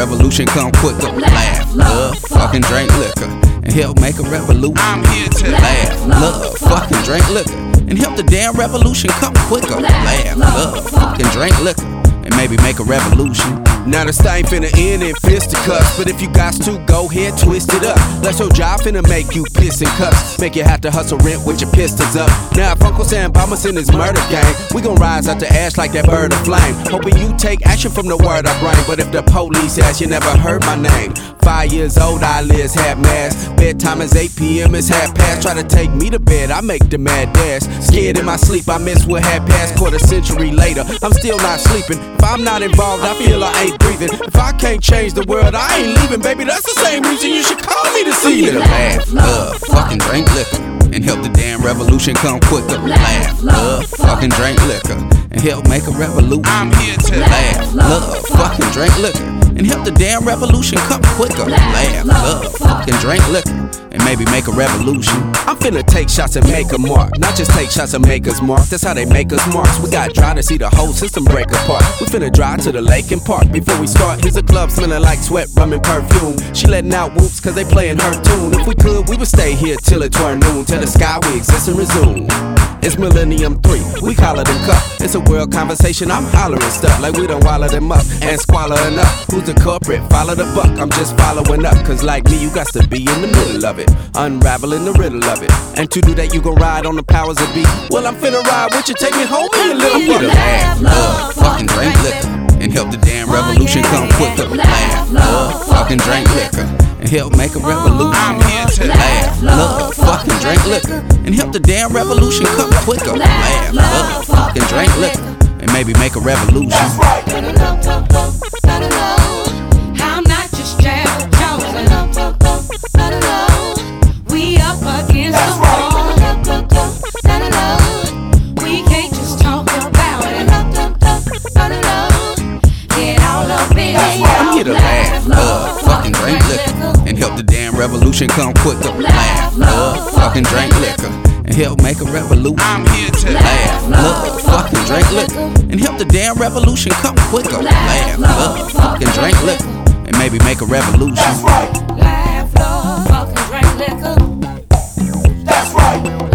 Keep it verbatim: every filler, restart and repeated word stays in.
revolution come quicker. Laugh, love, fucking drink liquor, and help make a revolution. I'm here to laugh, love, fucking drink liquor, and help the damn revolution come quicker. Laugh, love, fucking drink liquor, and maybe make a revolution. Now this thing finna end in fisticuffs, but if you got to, go ahead, twist it up. Let's your job finna make you piss and cuss, make you have to hustle rent with your pistols up. Now if Uncle Sam Bombers in his murder gang, we gon' rise out the ash like that bird of flame, hoping you take action from the word I bring. But if the police ask, you never heard my name. Five years old, eyelids half mask. Bedtime is eight p m, it's half past. Try to take me to bed, I make the mad dash. Scared in my sleep, I miss what had passed. Quarter century later, I'm still not sleeping. If I'm not involved, I feel I ain't breathing. If I can't change the world, I ain't leaving, baby. That's the same reason you should call me to see it. Laugh, love, fucking drink liquor, and help the damn revolution come quicker. Laugh, love, fucking drink liquor, and help make a revolution. I'm here to laugh, love, fucking drink liquor, and help the damn revolution come quicker. Laugh, love, fucking drink liquor, and maybe make a revolution. I'm finna take shots and make a mark, not just take shots and make us mark. That's how they make us marks. We got dry to see the whole system break apart. We finna drive to the lake and park. Before we start, here's a club smelling like sweat, rum and perfume. She letting out whoops cause they playing her tune. If we could, we would stay here till it turn noon. Tell the sky we exist and resume. It's Millennium three, we call it them cup. It's a world conversation, I'm hollering stuff like we done wallow them up and squalor enough. Who's the culprit? Follow the buck, I'm just following up. Cause like me, you got to be in the middle of it, unraveling the riddle of it. And to do that, you gon' ride on the powers of be. Well, I'm finna ride with you, take me home in a little I'm here to laugh, love, fucking drink liquor, and help the damn revolution come quicker. Laugh, love, fucking drink liquor, and help make a revolution. I'm here to laugh, love, fucking drink liquor, and help the damn revolution come quicker. Laugh, love, fucking drink liquor, and maybe make a revolution. That's right. I'm not just Jack Jones. We up against the wall. We can't just talk about it. Get all up in it. I'm here to laugh, love, fucking drink liquor, and help the damn revolution come quicker. Laugh, love, fucking drink liquor, and help make a revolution. I'm here to laugh, love, fucking drink liquor, and help the damn revolution come quicker. Laugh, love, fucking drink liquor, and maybe make a revolution. Laugh, love, fucking drink liquor. That's right.